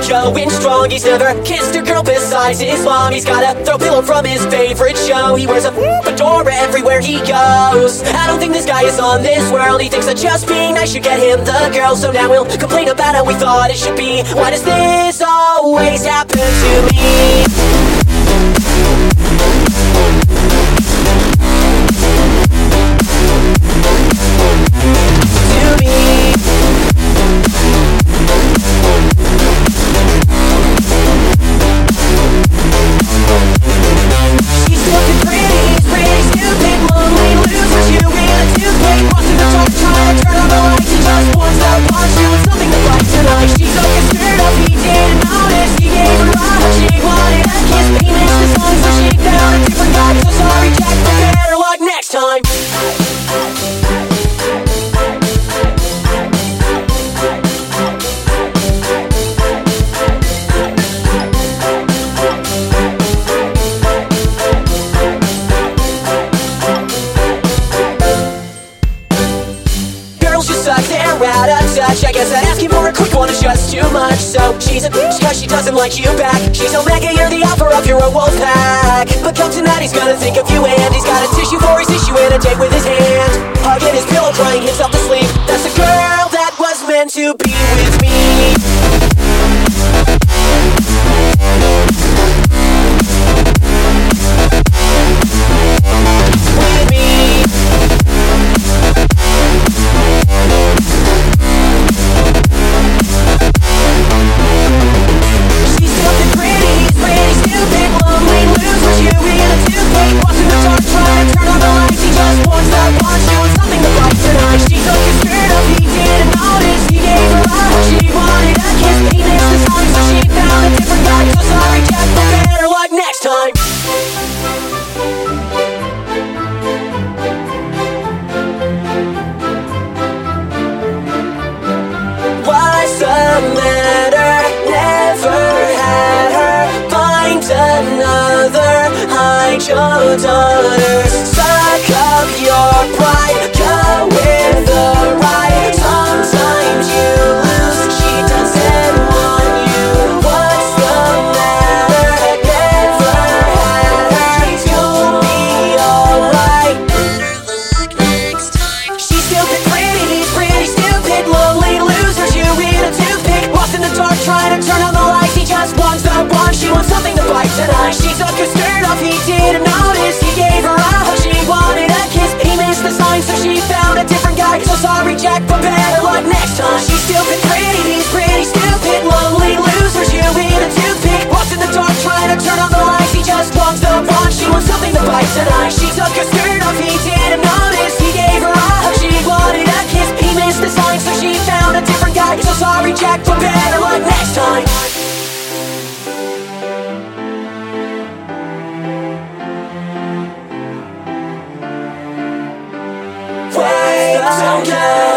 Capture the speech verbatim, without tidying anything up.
going strong. He's never kissed a girl besides his mom. He's got a throw pillow from his favorite show. He wears a fedora everywhere he goes. I don't think this guy is on this world. He thinks that just being nice should get him the girl. So now we'll complain about how we thought it should be. Why does this always happen to me? I guess that asking for a quick one is just too much. So she's a bitch cause she doesn't like you back. She's Omega, you're the alpha of your own wolf pack. But come tonight he's gonna think of you, and he's got a tissue for his issue and a date with his hand. Hugging his pillow, crying himself to sleep. That's the girl that was meant to be with me. Your daughters, suck up your pride, go with the right. Sometimes you lose, she doesn't want you. What's the matter? Never had her, you'll be alright. Better luck next time. She's stupid, pretty, he's pretty stupid, lonely losers, you in a toothpick. Lost in the dark, trying to turn on the lights. He just wants the one, she wants something to bite tonight. She took her skirt off, he didn't notice. He gave her a hug, she wanted a kiss. He missed the sign, so she found a different guy. So sorry, Jack, but better luck next time. She's stupid, pretty, he's pretty stupid, lonely losers, you in a toothpick. Lost in the dark, trying to turn on the lights. He just wants the one, she wants something to bite tonight. She took her skirt off, he didn't notice. He gave her a hug, she wanted a kiss. He missed the sign, so she found a different guy. So sorry, Jack, but better luck next time. Wait, don't go.